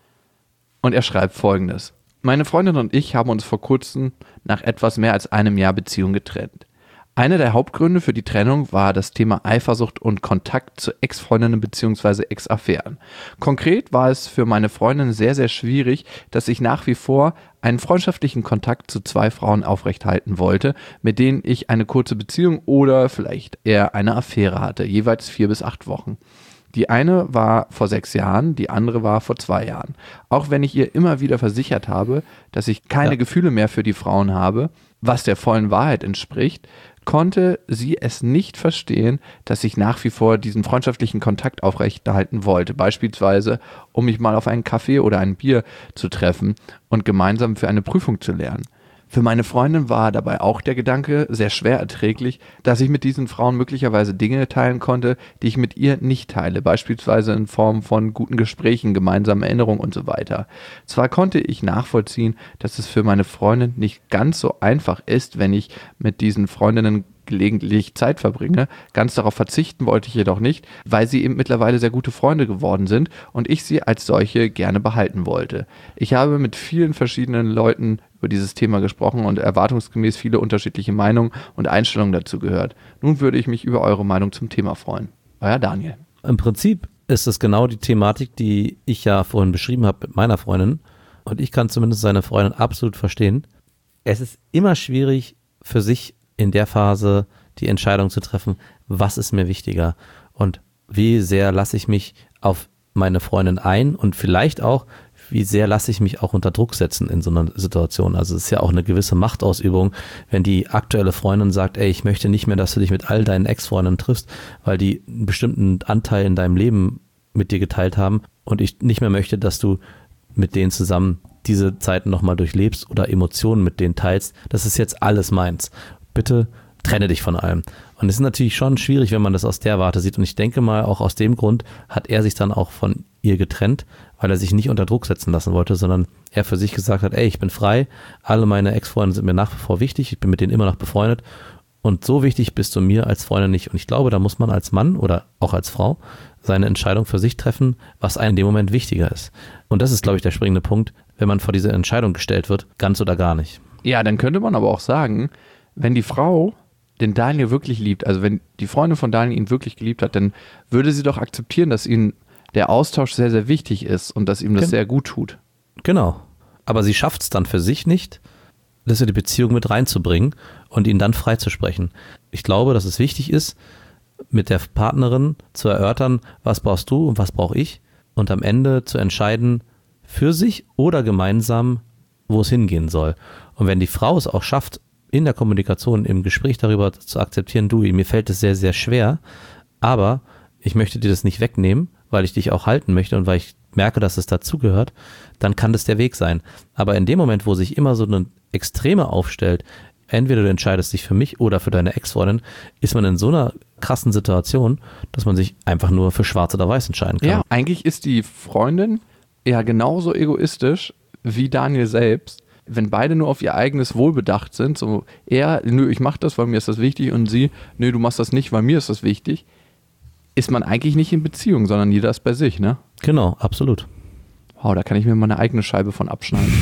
Und er schreibt Folgendes. Meine Freundin und ich haben uns vor kurzem nach etwas mehr als einem Jahr Beziehung getrennt. Einer der Hauptgründe für die Trennung war das Thema Eifersucht und Kontakt zu Ex-Freundinnen bzw. Ex-Affären. Konkret war es für meine Freundin sehr, sehr schwierig, dass ich nach wie vor einen freundschaftlichen Kontakt zu 2 Frauen aufrechthalten wollte, mit denen ich eine kurze Beziehung oder vielleicht eher eine Affäre hatte, jeweils 4 bis 8 Wochen. Die eine war vor 6 Jahren, die andere war vor 2 Jahren. Auch wenn ich ihr immer wieder versichert habe, dass ich keine Gefühle mehr für die Frauen habe, was der vollen Wahrheit entspricht, konnte sie es nicht verstehen, dass ich nach wie vor diesen freundschaftlichen Kontakt aufrechterhalten wollte. Beispielsweise, um mich mal auf einen Kaffee oder ein Bier zu treffen und gemeinsam für eine Prüfung zu lernen. Für meine Freundin war dabei auch der Gedanke sehr schwer erträglich, dass ich mit diesen Frauen möglicherweise Dinge teilen konnte, die ich mit ihr nicht teile, beispielsweise in Form von guten Gesprächen, gemeinsamen Erinnerungen und so weiter. Zwar konnte ich nachvollziehen, dass es für meine Freundin nicht ganz so einfach ist, wenn ich mit diesen Freundinnen gelegentlich Zeit verbringe. Ganz darauf verzichten wollte ich jedoch nicht, weil sie eben mittlerweile sehr gute Freunde geworden sind und ich sie als solche gerne behalten wollte. Ich habe mit vielen verschiedenen Leuten über dieses Thema gesprochen und erwartungsgemäß viele unterschiedliche Meinungen und Einstellungen dazu gehört. Nun würde ich mich über eure Meinung zum Thema freuen. Euer Daniel. Im Prinzip ist es genau die Thematik, die ich ja vorhin beschrieben habe mit meiner Freundin, und ich kann zumindest seine Freundin absolut verstehen. Es ist immer schwierig für sich in der Phase die Entscheidung zu treffen, was ist mir wichtiger und wie sehr lasse ich mich auf meine Freundin ein und vielleicht auch, wie sehr lasse ich mich auch unter Druck setzen in so einer Situation. Also es ist ja auch eine gewisse Machtausübung, wenn die aktuelle Freundin sagt, ey, ich möchte nicht mehr, dass du dich mit all deinen Ex-Freundinnen triffst, weil die einen bestimmten Anteil in deinem Leben mit dir geteilt haben und ich nicht mehr möchte, dass du mit denen zusammen diese Zeiten nochmal durchlebst oder Emotionen mit denen teilst. Das ist jetzt alles meins. Bitte trenne dich von allem. Und es ist natürlich schon schwierig, wenn man das aus der Warte sieht. Und ich denke mal, auch aus dem Grund hat er sich dann auch von ihr getrennt, weil er sich nicht unter Druck setzen lassen wollte, sondern er für sich gesagt hat, ey, ich bin frei, alle meine Ex-Freunde sind mir nach wie vor wichtig, ich bin mit denen immer noch befreundet und so wichtig bist du mir als Freundin nicht. Und ich glaube, da muss man als Mann oder auch als Frau seine Entscheidung für sich treffen, was einem in dem Moment wichtiger ist. Und das ist, glaube ich, der springende Punkt, wenn man vor diese Entscheidung gestellt wird, ganz oder gar nicht. Ja, dann könnte man aber auch sagen, wenn die Frau den Daniel wirklich liebt, also wenn die Freundin von Daniel ihn wirklich geliebt hat, dann würde sie doch akzeptieren, dass ihm der Austausch sehr, sehr wichtig ist und dass ihm das sehr gut tut. Genau. Aber sie schafft es dann für sich nicht, das in die Beziehung mit reinzubringen und ihn dann freizusprechen. Ich glaube, dass es wichtig ist, mit der Partnerin zu erörtern, was brauchst du und was brauche ich und am Ende zu entscheiden, für sich oder gemeinsam, wo es hingehen soll. Und wenn die Frau es auch schafft, in der Kommunikation, im Gespräch darüber zu akzeptieren, du, mir fällt es sehr, sehr schwer, aber ich möchte dir das nicht wegnehmen, weil ich dich auch halten möchte und weil ich merke, dass es dazugehört, dann kann das der Weg sein. Aber in dem Moment, wo sich immer so eine Extreme aufstellt, entweder du entscheidest dich für mich oder für deine Ex-Freundin, ist man in so einer krassen Situation, dass man sich einfach nur für schwarz oder weiß entscheiden kann. Ja, eigentlich ist die Freundin ja genauso egoistisch wie Daniel selbst, wenn beide nur auf ihr eigenes Wohl bedacht sind, so er, nö, ich mach das, weil mir ist das wichtig und sie, nö, du machst das nicht, weil mir ist das wichtig, ist man eigentlich nicht in Beziehung, sondern jeder ist bei sich, ne? Genau, absolut. Wow, da kann ich mir mal eine eigene Scheibe von abschneiden.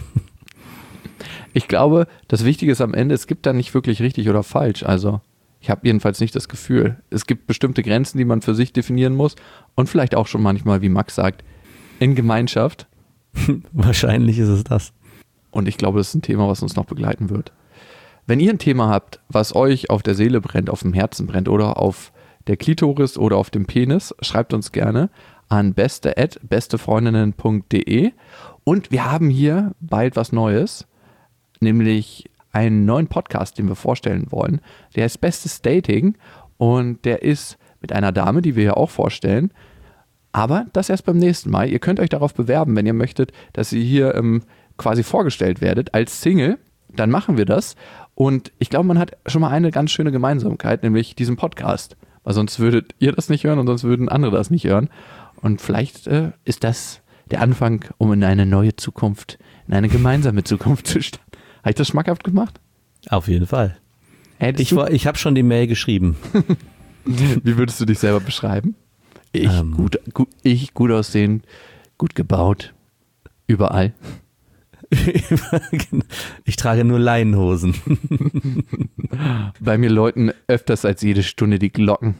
Ich glaube, das Wichtige ist am Ende, es gibt da nicht wirklich richtig oder falsch, also ich habe jedenfalls nicht das Gefühl. Es gibt bestimmte Grenzen, die man für sich definieren muss und vielleicht auch schon manchmal, wie Max sagt, in Gemeinschaft. Wahrscheinlich ist es das. Und ich glaube, das ist ein Thema, was uns noch begleiten wird. Wenn ihr ein Thema habt, was euch auf der Seele brennt, auf dem Herzen brennt oder auf der Klitoris oder auf dem Penis, schreibt uns gerne an beste@bestefreundinnen.de. Und wir haben hier bald was Neues, nämlich einen neuen Podcast, den wir vorstellen wollen. Der heißt Bestes Dating und der ist mit einer Dame, die wir hier auch vorstellen. Aber das erst beim nächsten Mal. Ihr könnt euch darauf bewerben, wenn ihr möchtet, dass ihr hier quasi vorgestellt werdet als Single, dann machen wir das. Und ich glaube, man hat schon mal eine ganz schöne Gemeinsamkeit, nämlich diesen Podcast. Weil sonst würdet ihr das nicht hören und sonst würden andere das nicht hören. Und vielleicht ist das der Anfang, um in eine neue Zukunft, in eine gemeinsame Zukunft zu starten. Habe ich das schmackhaft gemacht? Auf jeden Fall. Ich habe schon die Mail geschrieben. Wie würdest du dich selber beschreiben? Ich gut aussehen, gut gebaut, überall. Ich trage nur Leinenhosen. Bei mir läuten öfters als jede Stunde die Glocken.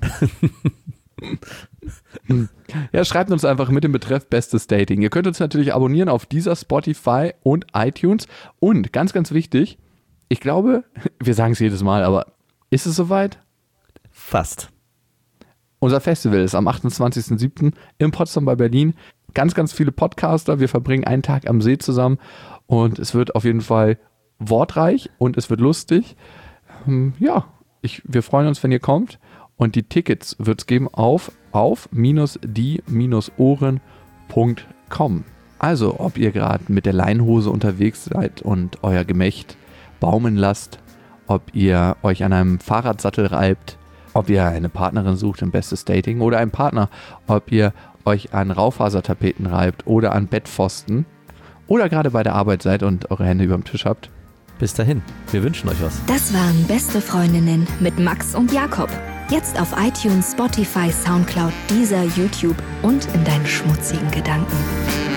Ja, schreibt uns einfach mit dem Betreff Bestes Dating. Ihr könnt uns natürlich abonnieren auf dieser, Spotify und iTunes. Und ganz, ganz wichtig, ich glaube, wir sagen es jedes Mal, aber ist es soweit? Fast. Unser Festival ist am 28.07. in Potsdam bei Berlin. Ganz, ganz viele Podcaster. Wir verbringen einen Tag am See zusammen und es wird auf jeden Fall wortreich und es wird lustig. Ja, wir freuen uns, wenn ihr kommt und die Tickets wird es geben auf die-ohren.com. Also, ob ihr gerade mit der Leinenhose unterwegs seid und euer Gemächt baumeln lasst, ob ihr euch an einem Fahrradsattel reibt, ob ihr eine Partnerin sucht im Bestes Dating oder einen Partner, ob ihr euch an Raufasertapeten reibt oder an Bettpfosten oder gerade bei der Arbeit seid und eure Hände über dem Tisch habt. Bis dahin, wir wünschen euch was. Das waren Beste Freundinnen mit Max und Jakob. Jetzt auf iTunes, Spotify, Soundcloud, Deezer, YouTube und in deinen schmutzigen Gedanken.